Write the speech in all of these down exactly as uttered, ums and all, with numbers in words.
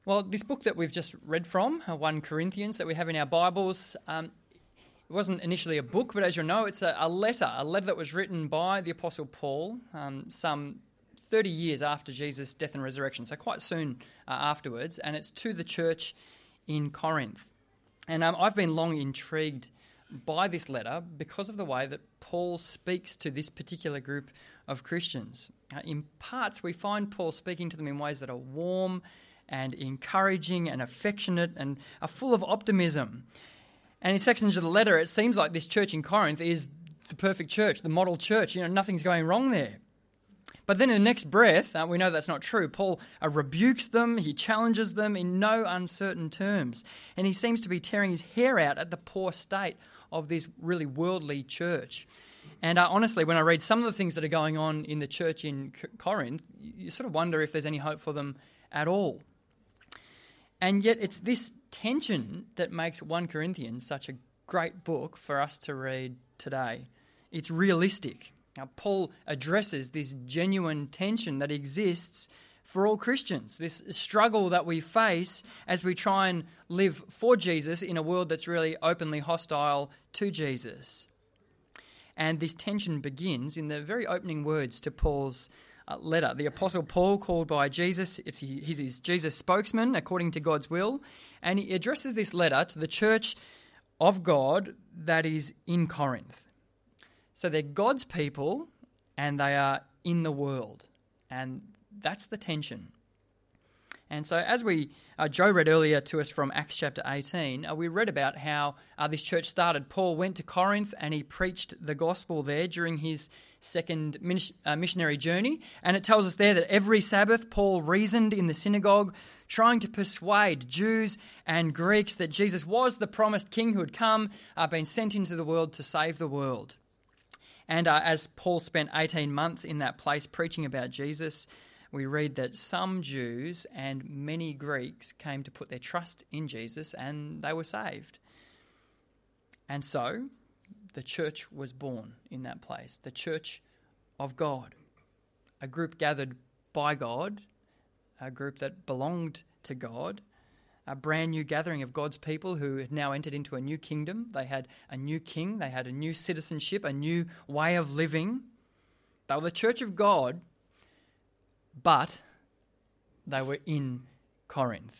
Well, this book that we've just read from, uh, First Corinthians, that we have in our Bibles, um, it wasn't initially a book, but as you'll know, it's a, a letter, a letter that was written by the Apostle Paul um, some thirty years after Jesus' death and resurrection, so quite soon uh, afterwards, and it's to the church in Corinth. And um, I've been long intrigued by this letter because of the way that Paul speaks to this particular group of Christians. Uh, in parts, we find Paul speaking to them in ways that are warm and encouraging and affectionate and are full of optimism. And in sections of the letter, it seems like this church in Corinth is the perfect church, the model church. You know, nothing's going wrong there. But then in the next breath, uh, we know that's not true. Paul uh, rebukes them, he challenges them in no uncertain terms. And he seems to be tearing his hair out at the poor state of this really worldly church. And uh, honestly, when I read some of the things that are going on in the church in C- Corinth, you, you sort of wonder if there's any hope for them at all. And yet it's this tension that makes First Corinthians such a great book for us to read today. It's realistic. Now, Paul addresses this genuine tension that exists for all Christians, this struggle that we face as we try and live for Jesus in a world that's really openly hostile to Jesus. And this tension begins in the very opening words to Paul's uh, letter. The Apostle Paul, called by Jesus, it's, he's his Jesus spokesman according to God's will, and he addresses this letter to the church of God that is in Corinth. So they're God's people and they are in the world, and that's the tension. And so as we, uh, Joe read earlier to us from Acts chapter eighteen, uh, we read about how uh, this church started. Paul went to Corinth and he preached the gospel there during his second minis- uh, missionary journey. And it tells us there that every Sabbath Paul reasoned in the synagogue, trying to persuade Jews and Greeks that Jesus was the promised king who had come, uh, been sent into the world to save the world. And uh, as Paul spent eighteen months in that place preaching about Jesus, we read that some Jews and many Greeks came to put their trust in Jesus and they were saved. And so the church was born in that place, the church of God, a group gathered by God, a group that belonged to God, a brand new gathering of God's people who had now entered into a new kingdom. They had a new king, they had a new citizenship, a new way of living. They were the church of God, but they were in Corinth.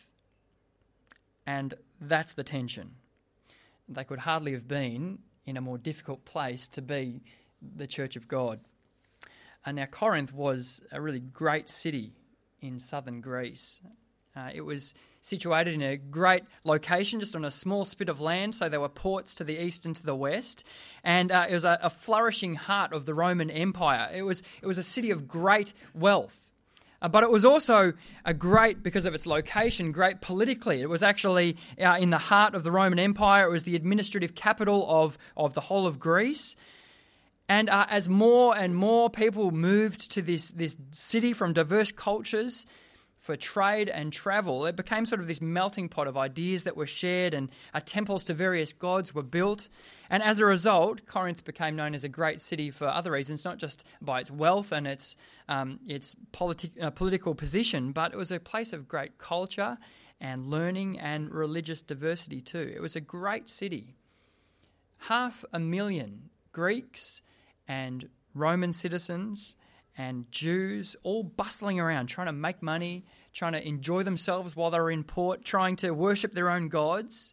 And that's the tension. They could hardly have been in a more difficult place to be the church of God. And now Corinth was a really great city in southern Greece. Uh, it was situated in a great location, just on a small spit of land, so there were ports to the east and to the west, and uh, it was a, a flourishing heart of the Roman Empire. It was it was a city of great wealth. Uh, but it was also a great, because of its location, great politically. It was actually uh, in the heart of the Roman Empire. It was the administrative capital of, of the whole of Greece. And uh, as more and more people moved to this, this city from diverse cultures for trade and travel, it became sort of this melting pot of ideas that were shared, and uh, temples to various gods were built. And as a result, Corinth became known as a great city for other reasons, not just by its wealth and its um, its politi- uh, political position, but it was a place of great culture and learning and religious diversity too. It was a great city. Half a million Greeks and Roman citizens and Jews all bustling around, trying to make money, trying to enjoy themselves while they were in port, trying to worship their own gods.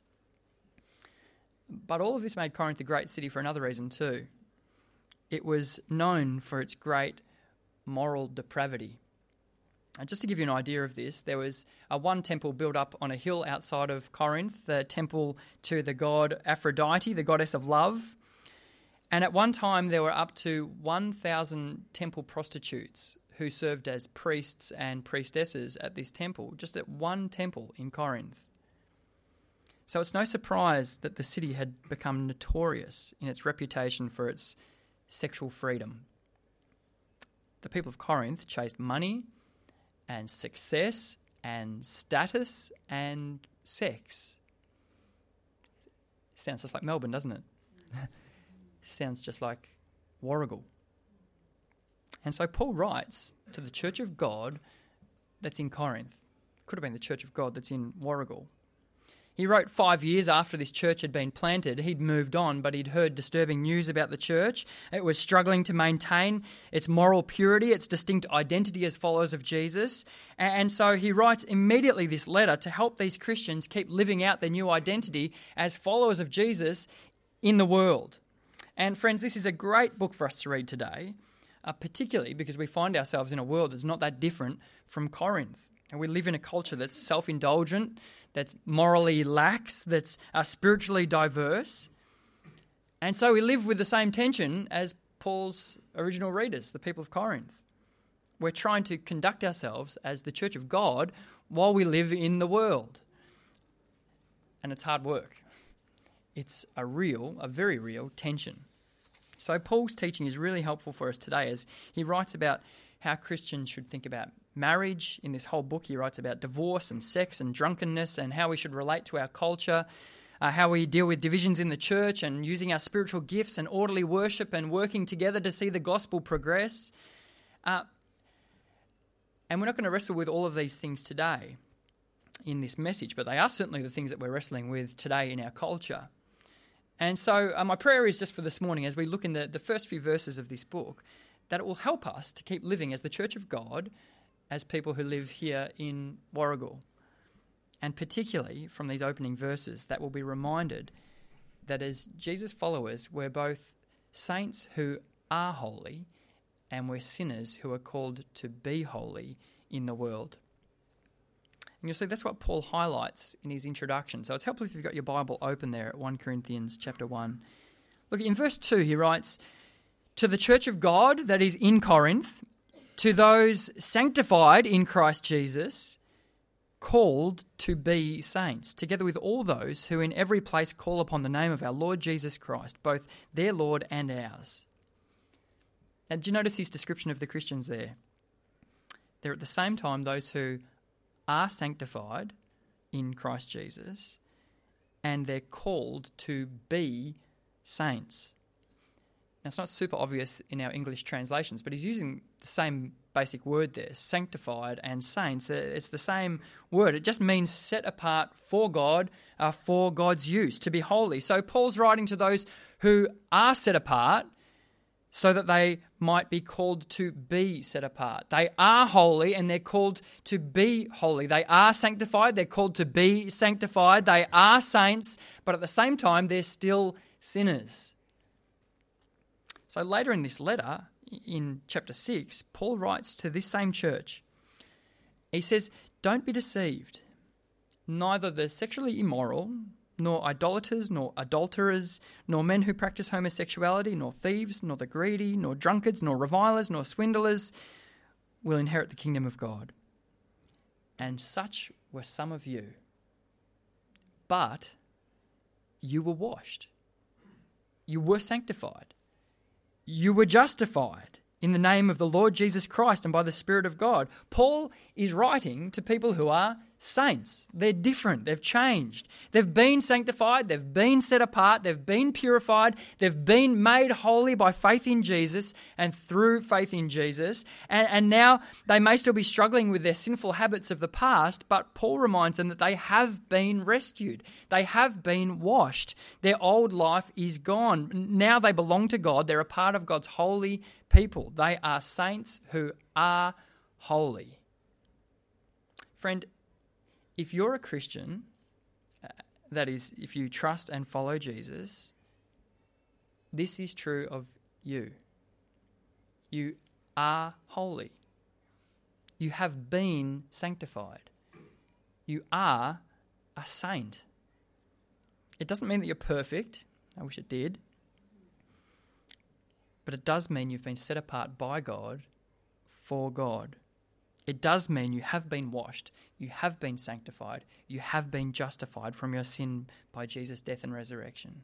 But all of this made Corinth a great city for another reason too. It was known for its great moral depravity. And just to give you an idea of this, there was a one temple built up on a hill outside of Corinth, the temple to the god Aphrodite, the goddess of love. And at one time there were up to one thousand temple prostitutes who served as priests and priestesses at this temple, just at one temple in Corinth. So it's no surprise that the city had become notorious in its reputation for its sexual freedom. The people of Corinth chased money and success and status and sex. Sounds just like Melbourne, doesn't it? Sounds just like Warragul. And so Paul writes to the church of God that's in Corinth. Could have been the Church of God that's in Warragul. He wrote five years after this church had been planted. He'd moved on, but he'd heard disturbing news about the church. It was struggling to maintain its moral purity, its distinct identity as followers of Jesus. And so he writes immediately this letter to help these Christians keep living out their new identity as followers of Jesus in the world. And friends, this is a great book for us to read today, uh, particularly because we find ourselves in a world that's not that different from Corinth. And we live in a culture that's self-indulgent, that's morally lax, that's uh, spiritually diverse. And so we live with the same tension as Paul's original readers, the people of Corinth. We're trying to conduct ourselves as the church of God while we live in the world. And it's hard work. It's a real, a very real tension. So Paul's teaching is really helpful for us today as he writes about how Christians should think about marriage. In this whole book, he writes about divorce and sex and drunkenness and how we should relate to our culture, uh, how we deal with divisions in the church and using our spiritual gifts and orderly worship and working together to see the gospel progress. Uh, and we're not going to wrestle with all of these things today in this message, but they are certainly the things that we're wrestling with today in our culture. And so uh, my prayer is just for this morning, as we look in the, the first few verses of this book, that it will help us to keep living as the church of God, as people who live here in Warragul. And particularly from these opening verses, that we'll be reminded that as Jesus followers, we're both saints who are holy and we're sinners who are called to be holy in the world. And you'll see that's what Paul highlights in his introduction. So it's helpful if you've got your Bible open there at First Corinthians chapter one. Look, in verse two he writes, "To the church of God that is in Corinth, to those sanctified in Christ Jesus, called to be saints, together with all those who in every place call upon the name of our Lord Jesus Christ, both their Lord and ours." And do you notice his description of the Christians there? They're at the same time those who are sanctified in Christ Jesus, and they're called to be saints. Now, it's not super obvious in our English translations, but he's using the same basic word there, sanctified and saints. It's the same word. It just means set apart for God, uh, for God's use, to be holy. So Paul's writing to those who are set apart so that they might be called to be set apart. They are holy and they're called to be holy. They are sanctified, they're called to be sanctified. They are saints, but at the same time, they're still sinners. So later in this letter, in chapter six, Paul writes to this same church. He says, "Don't be deceived. Neither the sexually immoral, nor idolaters, nor adulterers, nor men who practice homosexuality, nor thieves, nor the greedy, nor drunkards, nor revilers, nor swindlers will inherit the kingdom of God. And such were some of you. But you were washed. You were sanctified. You were justified in the name of the Lord Jesus Christ and by the Spirit of God." Paul is writing to people who are saints. They're different. They've changed. They've been sanctified. They've been set apart. They've been purified. They've been made holy by faith in Jesus and through faith in Jesus. And, and now they may still be struggling with their sinful habits of the past, but Paul reminds them that they have been rescued. They have been washed. Their old life is gone. Now they belong to God. They're a part of God's holy people. They are saints who are holy. Friend, if you're a Christian, uh, that is, if you trust and follow Jesus, this is true of you. You are holy. You have been sanctified. You are a saint. It doesn't mean that you're perfect. I wish it did. But it does mean you've been set apart by God for God. It does mean you have been washed, you have been sanctified, you have been justified from your sin by Jesus' death and resurrection.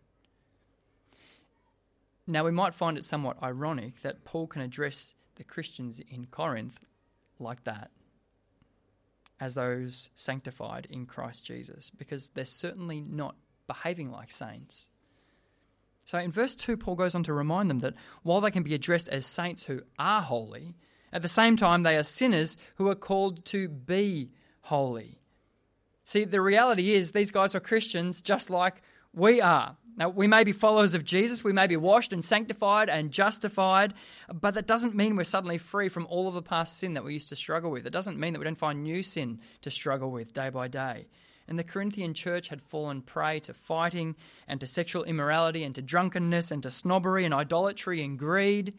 Now, we might find it somewhat ironic that Paul can address the Christians in Corinth like that, as those sanctified in Christ Jesus, because they're certainly not behaving like saints. So in verse two, Paul goes on to remind them that while they can be addressed as saints who are holy, at the same time they are sinners who are called to be holy. See, the reality is these guys are Christians just like we are. Now, we may be followers of Jesus, we may be washed and sanctified and justified, but that doesn't mean we're suddenly free from all of the past sin that we used to struggle with. It doesn't mean that we don't find new sin to struggle with day by day. And the Corinthian church had fallen prey to fighting and to sexual immorality and to drunkenness and to snobbery and idolatry and greed.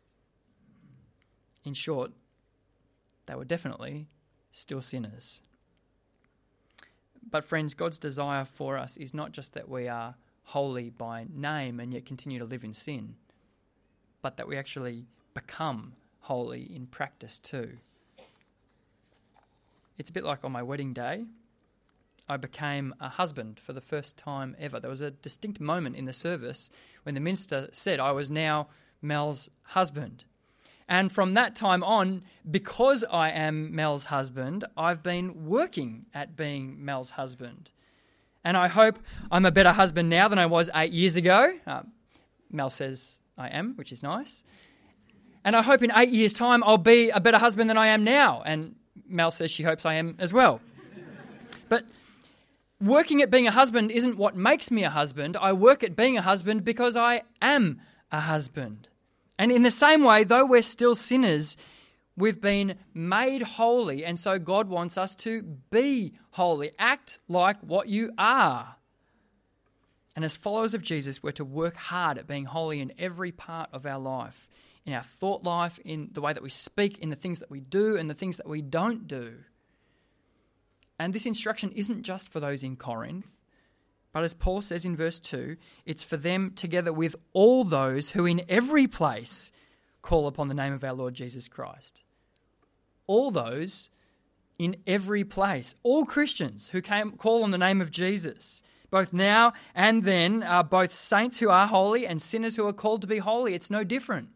In short, they were definitely still sinners. But friends, God's desire for us is not just that we are holy by name and yet continue to live in sin, but that we actually become holy in practice too. It's a bit like on my wedding day. I became a husband for the first time ever. There was a distinct moment in the service when the minister said I was now Mel's husband. And from that time on, because I am Mel's husband, I've been working at being Mel's husband. And I hope I'm a better husband now than I was eight years ago. Uh, Mel says I am, which is nice. And I hope in eight years' time I'll be a better husband than I am now. And Mel says she hopes I am as well. But working at being a husband isn't what makes me a husband. I work at being a husband because I am a husband. And in the same way, though we're still sinners, we've been made holy, and so God wants us to be holy. Act like what you are. And as followers of Jesus, we're to work hard at being holy in every part of our life, in our thought life, in the way that we speak, in the things that we do, and the things that we don't do. And this instruction isn't just for those in Corinth, but as Paul says in verse two, it's for them together with all those who in every place call upon the name of our Lord Jesus Christ. All those in every place, all Christians who came, call on the name of Jesus, both now and then, are both saints who are holy and sinners who are called to be holy. It's no different.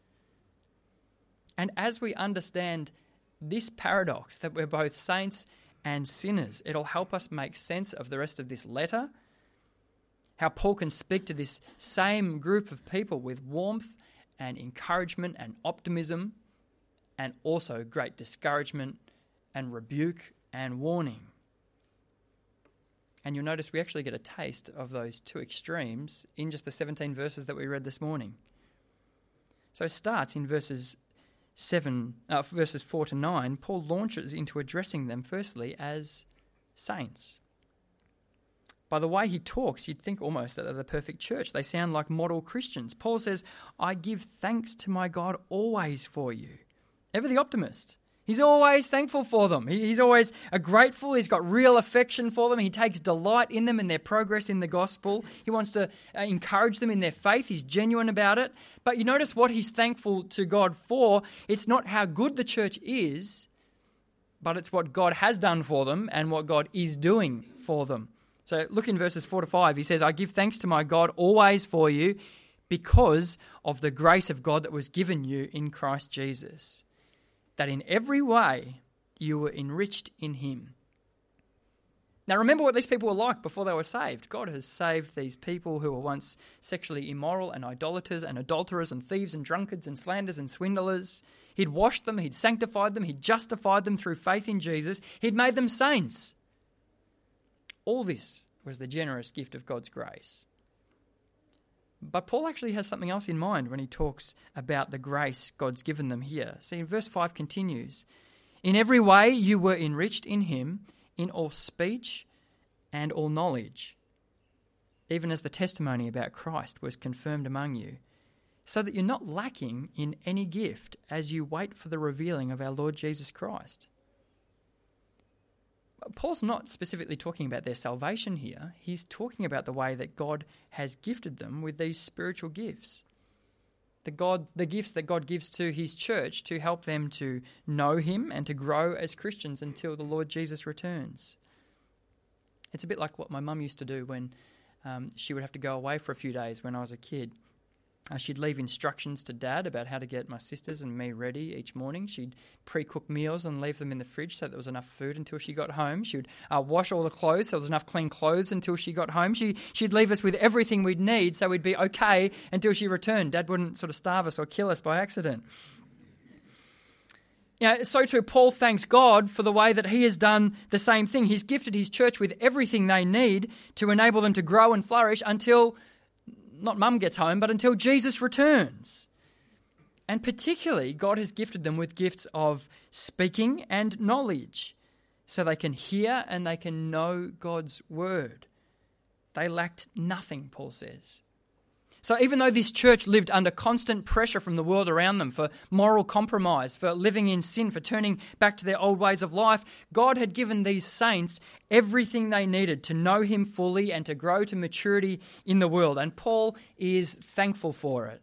And as we understand this paradox that we're both saints and sinners, it'll help us make sense of the rest of this letter, how Paul can speak to this same group of people with warmth and encouragement and optimism, and also great discouragement and rebuke and warning. And you'll notice we actually get a taste of those two extremes in just the seventeen verses that we read this morning. So it starts in verses seven, uh, verses four to nine. Paul launches into addressing them firstly as saints. By the way he talks, you'd think almost that they're the perfect church. They sound like model Christians. Paul says, I give thanks to my God always for you. Ever the optimist. He's always thankful for them. He's always grateful. He's got real affection for them. He takes delight in them and their progress in the gospel. He wants to encourage them in their faith. He's genuine about it. But you notice what he's thankful to God for. It's not how good the church is, but it's what God has done for them and what God is doing for them. So look in verses four to five. He says, I give thanks to my God always for you because of the grace of God that was given you in Christ Jesus, that in every way you were enriched in him. Now remember what these people were like before they were saved. God has saved these people who were once sexually immoral and idolaters and adulterers and thieves and drunkards and slanderers and swindlers. He'd washed them, he'd sanctified them, he'd justified them through faith in Jesus. He'd made them saints. All this was the generous gift of God's grace. But Paul actually has something else in mind when he talks about the grace God's given them here. See, in verse five continues, in every way you were enriched in him, in all speech and all knowledge, even as the testimony about Christ was confirmed among you, so that you're not lacking in any gift as you wait for the revealing of our Lord Jesus Christ. Paul's not specifically talking about their salvation here. He's talking about the way that God has gifted them with these spiritual gifts. The God, the gifts that God gives to his church to help them to know him and to grow as Christians until the Lord Jesus returns. It's a bit like what my mum used to do when um, she would have to go away for a few days when I was a kid. Uh, she'd leave instructions to Dad about how to get my sisters and me ready each morning. She'd pre-cook meals and leave them in the fridge so that there was enough food until she got home. She would uh, wash all the clothes so there was enough clean clothes until she got home. She, she'd leave us with everything we'd need so we'd be okay until she returned. Dad wouldn't sort of starve us or kill us by accident. Yeah, so too Paul thanks God for the way that he has done the same thing. He's gifted his church with everything they need to enable them to grow and flourish until, not mum gets home, but until Jesus returns. And particularly, God has gifted them with gifts of speaking and knowledge, so they can hear and they can know God's word. They lacked nothing, Paul says. So even though this church lived under constant pressure from the world around them for moral compromise, for living in sin, for turning back to their old ways of life, God had given these saints everything they needed to know him fully and to grow to maturity in the world. And Paul is thankful for it.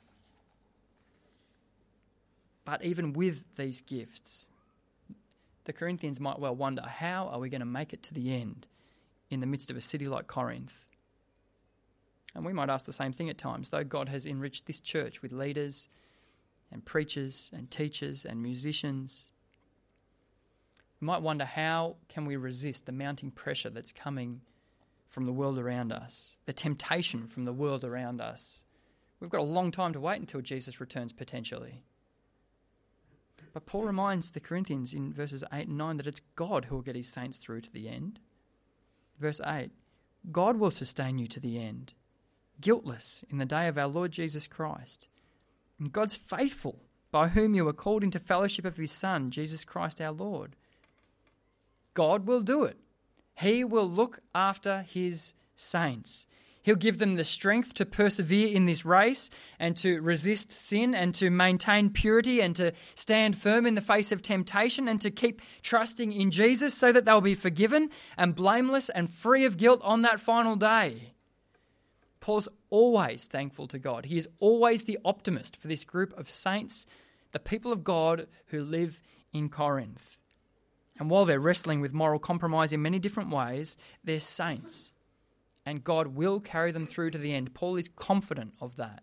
But even with these gifts, the Corinthians might well wonder, how are we going to make it to the end in the midst of a city like Corinth? And we might ask the same thing at times, though God has enriched this church with leaders and preachers and teachers and musicians. We might wonder, how can we resist the mounting pressure that's coming from the world around us, the temptation from the world around us? We've got a long time to wait until Jesus returns, potentially. But Paul reminds the Corinthians in verses eight and nine that it's God who will get his saints through to the end. Verse eight, God will sustain you to the end, guiltless in the day of our Lord Jesus Christ. And God's faithful, by whom you were called into fellowship of his Son, Jesus Christ our Lord. God will do it. He will look after his saints. He'll give them the strength to persevere in this race and to resist sin and to maintain purity and to stand firm in the face of temptation and to keep trusting in Jesus so that they'll be forgiven and blameless and free of guilt on that final day. Paul's always thankful to God. He is always the optimist for this group of saints, the people of God who live in Corinth. And while they're wrestling with moral compromise in many different ways, they're saints. And God will carry them through to the end. Paul is confident of that.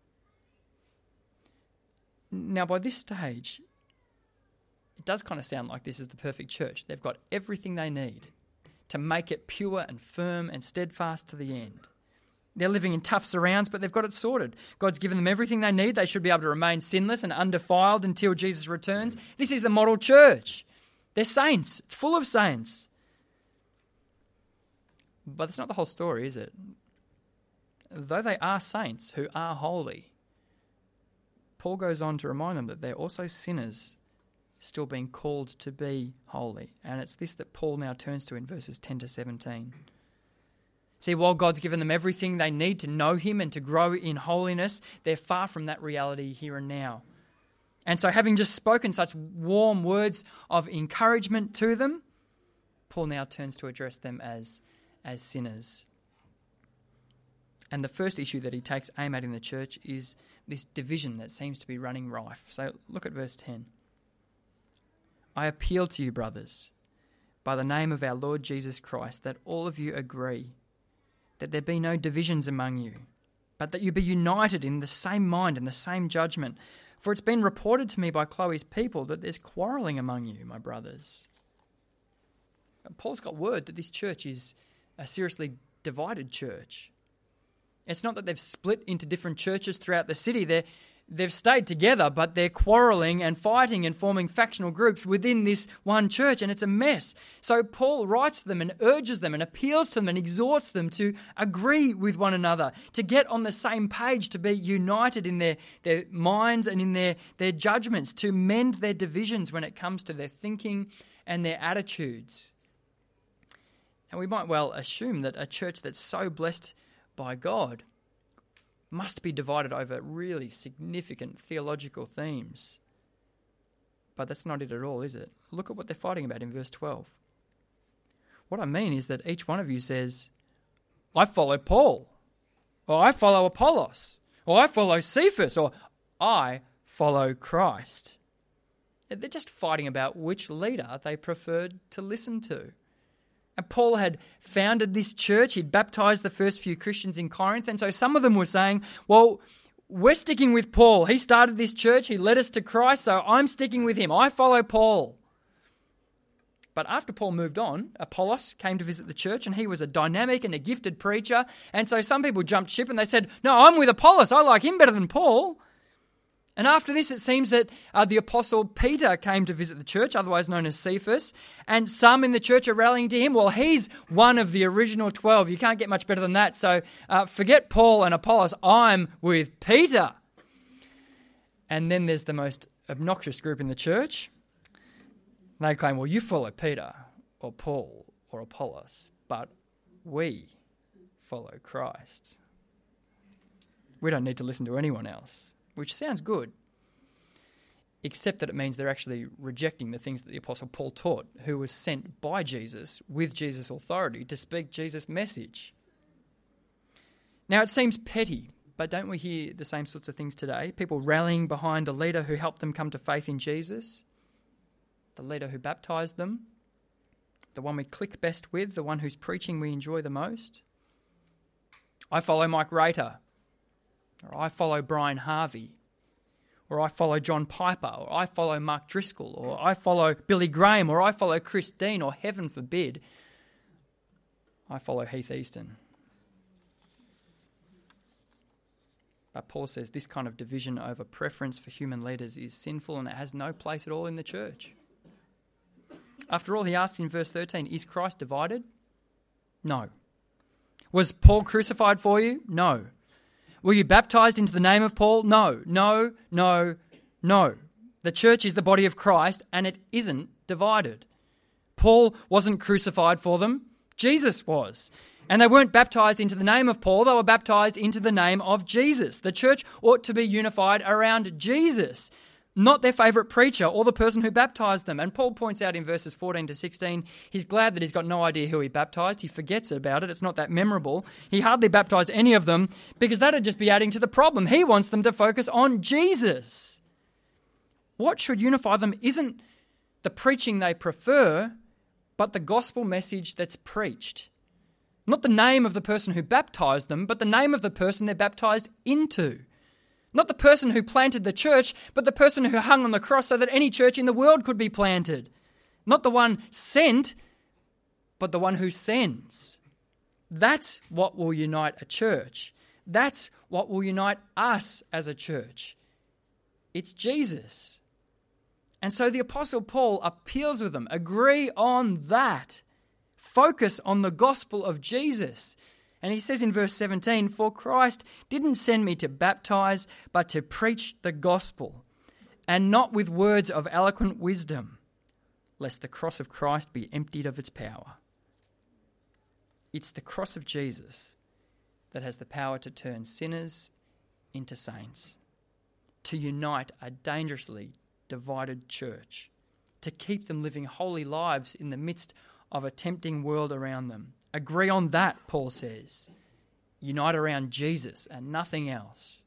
Now, by this stage, it does kind of sound like this is the perfect church. They've got everything they need to make it pure and firm and steadfast to the end. They're living in tough surrounds, but they've got it sorted. God's given them everything they need. They should be able to remain sinless and undefiled until Jesus returns. This is the model church. They're saints. It's full of saints. But that's not the whole story, is it? Though they are saints who are holy, Paul goes on to remind them that they're also sinners still being called to be holy. And it's this that Paul now turns to in verses ten to seventeen. See, while God's given them everything they need to know him and to grow in holiness, they're far from that reality here and now. And so having just spoken such warm words of encouragement to them, Paul now turns to address them as as sinners. And the first issue that he takes aim at in the church is this division that seems to be running rife. So look at verse ten. I appeal to you, brothers, by the name of our Lord Jesus Christ, that all of you agree, that there be no divisions among you, but that you be united in the same mind and the same judgment. For it's been reported to me by Chloe's people that there's quarrelling among you, my brothers. Paul's got word that this church is a seriously divided church. It's not that they've split into different churches throughout the city. They're, they've stayed together, but they're quarrelling and fighting and forming factional groups within this one church, and it's a mess. So Paul writes to them and urges them and appeals to them and exhorts them to agree with one another, to get on the same page, to be united in their, their minds and in their, their judgments, to mend their divisions when it comes to their thinking and their attitudes. And we might well assume that a church that's so blessed by God must be divided over really significant theological themes. But that's not it at all, is it? Look at what they're fighting about in verse twelve. What I mean is that each one of you says, I follow Paul, or I follow Apollos, or I follow Cephas, or I follow Christ. They're just fighting about which leader they preferred to listen to. And Paul had founded this church. He'd baptized the first few Christians in Corinth. And so some of them were saying, well, we're sticking with Paul. He started this church. He led us to Christ. So I'm sticking with him. I follow Paul. But after Paul moved on, Apollos came to visit the church, and he was a dynamic and a gifted preacher. And so some people jumped ship and they said, no, I'm with Apollos. I like him better than Paul. And after this, it seems that uh, the apostle Peter came to visit the church, otherwise known as Cephas, and some in the church are rallying to him. Well, he's one of the original twelve. You can't get much better than that. So uh, forget Paul and Apollos. I'm with Peter. And then there's the most obnoxious group in the church. They claim, well, you follow Peter or Paul or Apollos, but we follow Christ. We don't need to listen to anyone else, which sounds good, except that it means they're actually rejecting the things that the Apostle Paul taught, who was sent by Jesus with Jesus' authority to speak Jesus' message. Now, it seems petty, but don't we hear the same sorts of things today? People rallying behind a leader who helped them come to faith in Jesus, the leader who baptized them, the one we click best with, the one whose preaching we enjoy the most. I follow Mike Rater, or I follow Brian Harvey, or I follow John Piper, or I follow Mark Driscoll, or I follow Billy Graham, or I follow Chris Dean, or heaven forbid, I follow Heath Easton. But Paul says this kind of division over preference for human leaders is sinful and it has no place at all in the church. After all, he asks in verse thirteen, is Christ divided? No. Was Paul crucified for you? No. Were you baptized into the name of Paul? No, no, no, no. The church is the body of Christ and it isn't divided. Paul wasn't crucified for them. Jesus was. And they weren't baptized into the name of Paul. They were baptized into the name of Jesus. The church ought to be unified around Jesus, not their favourite preacher or the person who baptized them. And Paul points out in verses fourteen to sixteen, he's glad that he's got no idea who he baptized. He forgets about it. It's not that memorable. He hardly baptized any of them because that would just be adding to the problem. He wants them to focus on Jesus. What should unify them isn't the preaching they prefer, but the gospel message that's preached. Not the name of the person who baptized them, but the name of the person they're baptized into. Not the person who planted the church, but the person who hung on the cross so that any church in the world could be planted. Not the one sent, but the one who sends. That's what will unite a church. That's what will unite us as a church. It's Jesus. And so the Apostle Paul appeals with them. Agree on that. Focus on the gospel of Jesus. And he says in verse seventeen, for Christ didn't send me to baptize, but to preach the gospel, and not with words of eloquent wisdom, lest the cross of Christ be emptied of its power. It's the cross of Jesus that has the power to turn sinners into saints, to unite a dangerously divided church, to keep them living holy lives in the midst of a tempting world around them. Agree on that, Paul says. Unite around Jesus and nothing else.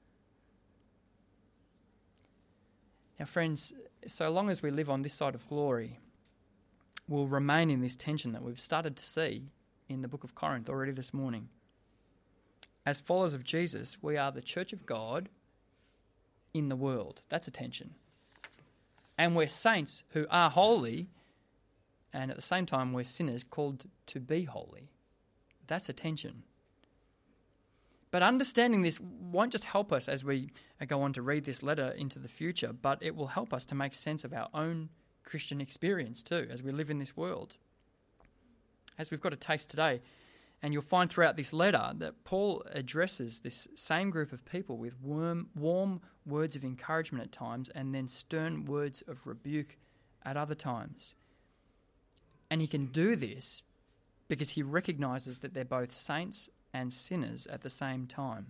Now, friends, so long as we live on this side of glory, we'll remain in this tension that we've started to see in the book of Corinth already this morning. As followers of Jesus, we are the church of God in the world. That's a tension. And we're saints who are holy, and at the same time we're sinners called to be holy. That's a tension. But understanding this won't just help us as we go on to read this letter into the future, but it will help us to make sense of our own Christian experience too as we live in this world. As we've got a taste today, and you'll find throughout this letter that Paul addresses this same group of people with warm, warm words of encouragement at times and then stern words of rebuke at other times. And he can do this because he recognizes that they're both saints and sinners at the same time.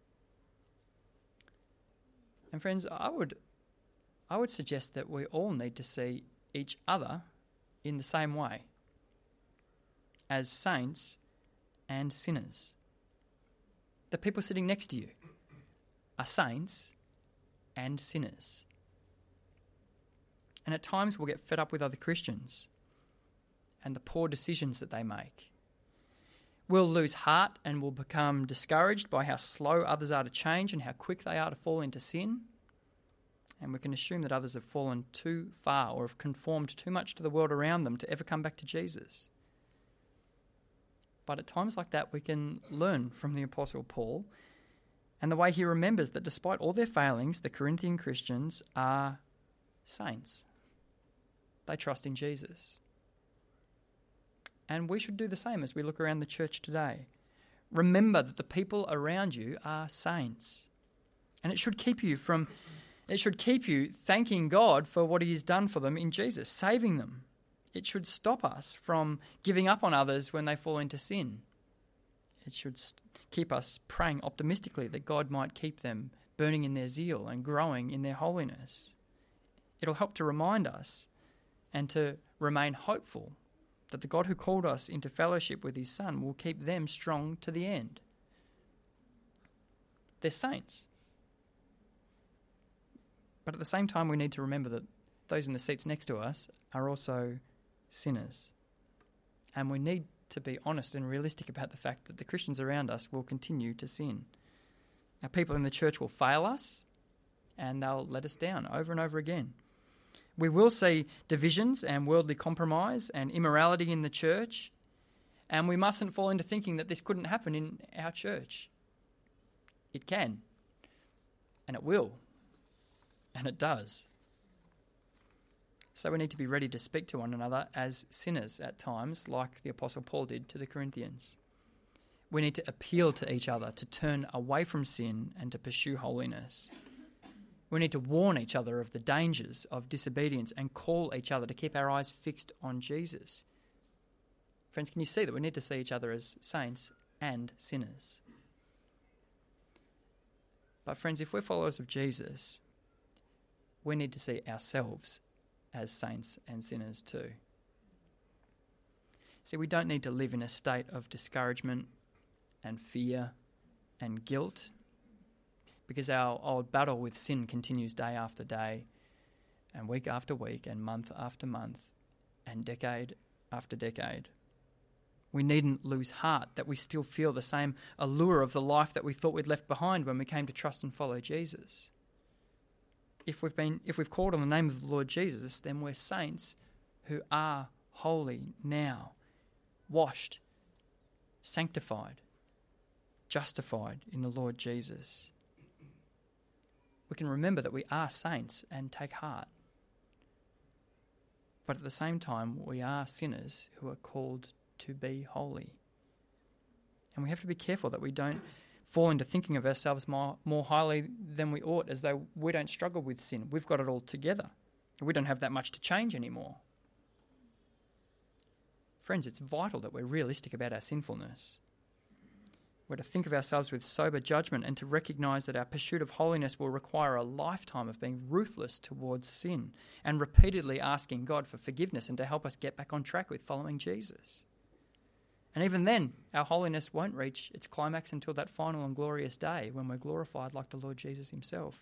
And friends, I would I would suggest that we all need to see each other in the same way, as saints and sinners. The people sitting next to you are saints and sinners. And at times we'll get fed up with other Christians and the poor decisions that they make. We'll lose heart and we'll become discouraged by how slow others are to change and how quick they are to fall into sin. And we can assume that others have fallen too far or have conformed too much to the world around them to ever come back to Jesus. But at times like that, we can learn from the Apostle Paul and the way he remembers that despite all their failings, the Corinthian Christians are saints. They trust in Jesus. And we should do the same as we look around the church today. Remember that the people around you are saints. And it should keep you from it should keep you thanking God for what he has done for them in Jesus, saving them. It should stop us from giving up on others when they fall into sin. It should keep us praying optimistically that God might keep them burning in their zeal and growing in their holiness. It'll help to remind us and to remain hopeful that the God who called us into fellowship with his Son will keep them strong to the end. They're saints. But at the same time, we need to remember that those in the seats next to us are also sinners. And we need to be honest and realistic about the fact that the Christians around us will continue to sin. Now, people in the church will fail us and they'll let us down over and over again. We will see divisions and worldly compromise and immorality in the church, and we mustn't fall into thinking that this couldn't happen in our church. It can, and it will, and it does. So we need to be ready to speak to one another as sinners at times, like the Apostle Paul did to the Corinthians. We need to appeal to each other to turn away from sin and to pursue holiness. We need to warn each other of the dangers of disobedience and call each other to keep our eyes fixed on Jesus. Friends, can you see that we need to see each other as saints and sinners? But friends, if we're followers of Jesus, we need to see ourselves as saints and sinners too. See, we don't need to live in a state of discouragement and fear and guilt, because our old battle with sin continues day after day and week after week and month after month and decade after decade. We needn't lose heart that we still feel the same allure of the life that we thought we'd left behind when we came to trust and follow Jesus. If we've been, if we've called on the name of the Lord Jesus, then we're saints who are holy now, washed, sanctified, justified in the Lord Jesus. We can remember that we are saints and take heart. But at the same time, we are sinners who are called to be holy. And we have to be careful that we don't fall into thinking of ourselves more, more highly than we ought, as though we don't struggle with sin. We've got it all together. We don't have that much to change anymore. Friends, it's vital that we're realistic about our sinfulness. We're to think of ourselves with sober judgment and to recognise that our pursuit of holiness will require a lifetime of being ruthless towards sin and repeatedly asking God for forgiveness and to help us get back on track with following Jesus. And even then, our holiness won't reach its climax until that final and glorious day when we're glorified like the Lord Jesus himself.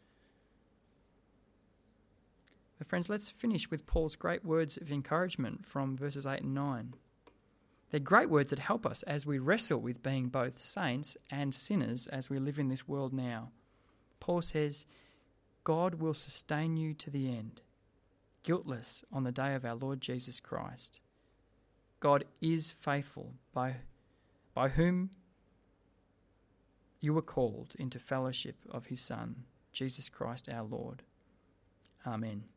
But friends, let's finish with Paul's great words of encouragement from verses eight and nine. They're great words that help us as we wrestle with being both saints and sinners as we live in this world now. Paul says, God will sustain you to the end, guiltless on the day of our Lord Jesus Christ. God is faithful, by, by whom you were called into fellowship of his Son, Jesus Christ our Lord. Amen.